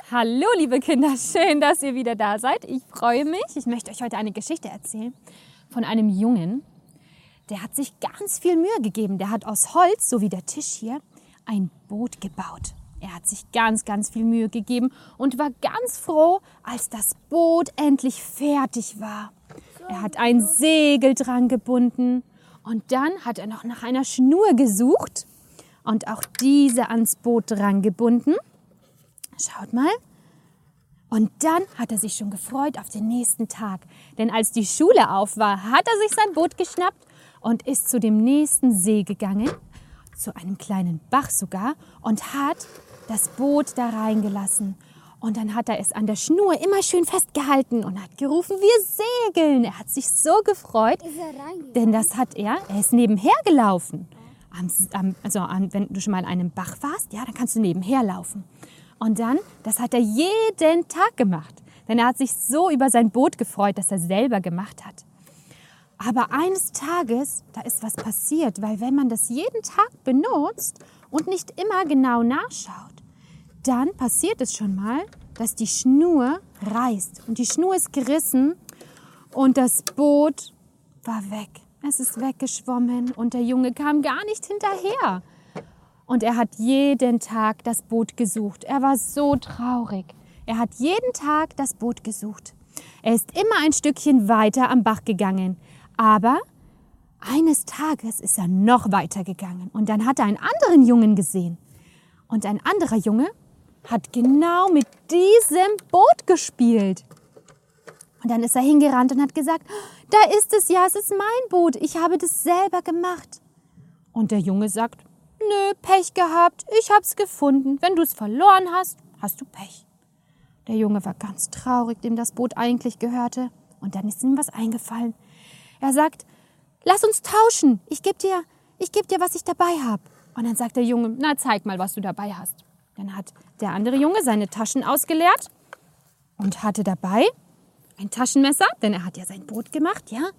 Hallo liebe Kinder, schön, dass ihr wieder da seid. Ich freue mich. Ich möchte euch heute eine Geschichte erzählen von einem Jungen, der hat sich ganz viel Mühe gegeben. Der hat aus Holz, so wie der Tisch hier, ein Boot gebaut. Er hat sich ganz viel Mühe gegeben und war ganz froh, als das Boot endlich fertig war. Er hat ein Segel dran gebunden und dann hat er noch nach einer Schnur gesucht und auch diese ans Boot dran gebunden. Schaut mal. Und dann hat er sich schon gefreut auf den nächsten Tag. Denn als die Schule auf war, hat er sich sein Boot geschnappt und ist zu dem nächsten See gegangen, zu einem kleinen Bach sogar, und hat das Boot da reingelassen. Und dann hat er es an der Schnur immer schön festgehalten und hat gerufen, wir segeln. Er hat sich so gefreut, denn das hat er ist nebenher gelaufen. Wenn du schon mal an einem Bach warst, ja, dann kannst du nebenher laufen. Und dann, das hat er jeden Tag gemacht. Denn er hat sich so über sein Boot gefreut, das er selber gemacht hat. Aber eines Tages, da ist was passiert, weil wenn man das jeden Tag benutzt und nicht immer genau nachschaut, dann passiert es schon mal, dass die Schnur reißt. Und die Schnur ist gerissen und das Boot war weg. Es ist weggeschwommen und der Junge kam gar nicht hinterher. Und er hat jeden Tag das Boot gesucht. Er war so traurig. Er hat jeden Tag das Boot gesucht. Er ist immer ein Stückchen weiter am Bach gegangen. Aber eines Tages ist er noch weiter gegangen. Und dann hat er einen anderen Jungen gesehen. Und ein anderer Junge hat genau mit diesem Boot gespielt. Und dann ist er hingerannt und hat gesagt, da ist es ja, es ist mein Boot. Ich habe das selber gemacht. Und der Junge sagt, nö, Pech gehabt, ich hab's gefunden. Wenn du es verloren hast, hast du Pech. Der Junge war ganz traurig, dem das Boot eigentlich gehörte. Und dann ist ihm was eingefallen. Er sagt, lass uns tauschen. Ich geb dir, was ich dabei habe. Und dann sagt der Junge, na zeig mal, was du dabei hast. Dann hat der andere Junge seine Taschen ausgeleert und hatte dabei ein Taschenmesser, denn er hat ja sein Boot gemacht, ja.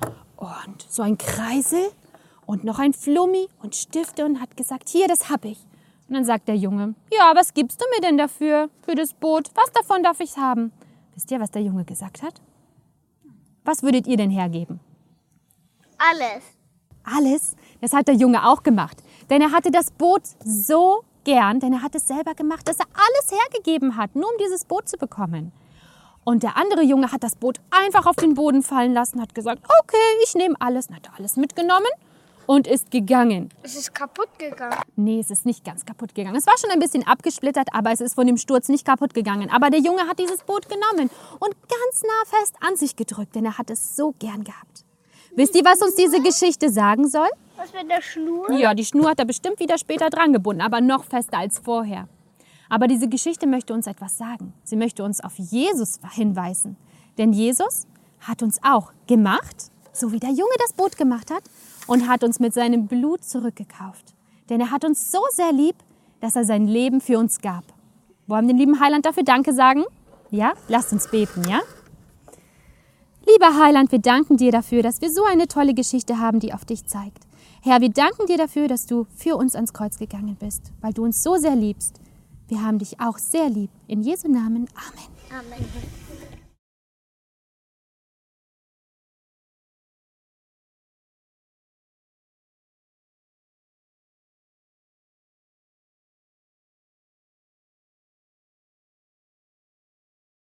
Und so ein Kreisel. Und noch ein Flummi und Stifte und hat gesagt, hier, das hab ich. Und dann sagt der Junge, ja, was gibst du mir denn dafür, für das Boot? Was davon darf ich haben? Wisst ihr, was der Junge gesagt hat? Was würdet ihr denn hergeben? Alles. Alles? Das hat der Junge auch gemacht. Denn er hatte das Boot so gern, denn er hat es selber gemacht, dass er alles hergegeben hat, nur um dieses Boot zu bekommen. Und der andere Junge hat das Boot einfach auf den Boden fallen lassen, hat gesagt, okay, ich nehme alles. Dann hat er alles mitgenommen. Und ist gegangen. Es ist kaputt gegangen. Nee, es ist nicht ganz kaputt gegangen. Es war schon ein bisschen abgesplittert, aber es ist von dem Sturz nicht kaputt gegangen. Aber der Junge hat dieses Boot genommen und ganz nah fest an sich gedrückt, denn er hat es so gern gehabt. Wisst ihr, was uns diese Geschichte sagen soll? Was mit der Schnur? Ja, die Schnur hat er bestimmt wieder später dran gebunden, aber noch fester als vorher. Aber diese Geschichte möchte uns etwas sagen. Sie möchte uns auf Jesus hinweisen. Denn Jesus hat uns auch gemacht, so wie der Junge das Boot gemacht hat, und hat uns mit seinem Blut zurückgekauft. Denn er hat uns so sehr lieb, dass er sein Leben für uns gab. Wollen wir dem lieben Heiland dafür Danke sagen? Ja? Lasst uns beten, ja? Lieber Heiland, wir danken dir dafür, dass wir so eine tolle Geschichte haben, die auf dich zeigt. Herr, wir danken dir dafür, dass du für uns ans Kreuz gegangen bist, weil du uns so sehr liebst. Wir haben dich auch sehr lieb. In Jesu Namen. Amen. Amen.